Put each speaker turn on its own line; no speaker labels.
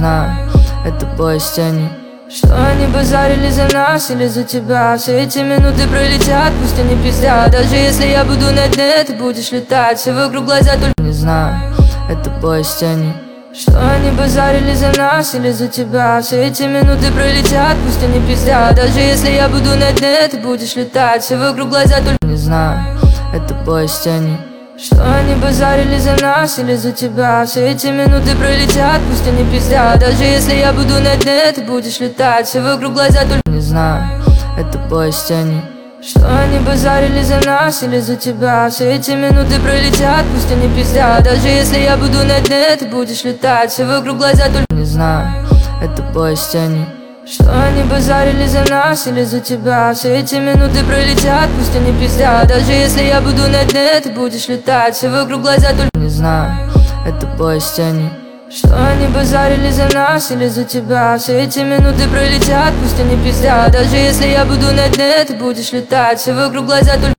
знаю, это бой с тенью. Что они базарили за нас или за тебя? Все эти минуты пролетят, пусть они пиздят. Даже если я буду на дне, ты будешь летать. Все вокруг глаза, только не знаю, это бой с тенью. Что они базарили за нас или за тебя? Все эти минуты пролетят, пусть они пиздят. Даже если я буду на дне, ты будешь летать. Все вокруг глаза, только не знаю, это бой с тенью. Что они базарили за нас или за тебя? Все эти минуты пролетят, пусть они пиздят. Даже если я буду на дне, ты будешь летать. Все вокруг глаза, только не знаю, это бой с тенью. Что они базарили за нас или за тебя? Все эти минуты пролетят, пусть они пиздят. Даже если я буду на дне, ты будешь летать. Все вокруг глаза, только не знаю, это бой с тенью. Что они базарили за нас или за тебя? Все эти минуты пролетят, пусть они пиздят. Даже если я буду на дне, ты будешь летать. Все вокруг глаза, только не знаю, это бой с тенью. Что они базарили за нас или за тебя? Все эти минуты пролетят, пусть они пиздят. Даже если я буду на дне, ты будешь летать. Все вокруг глаза, только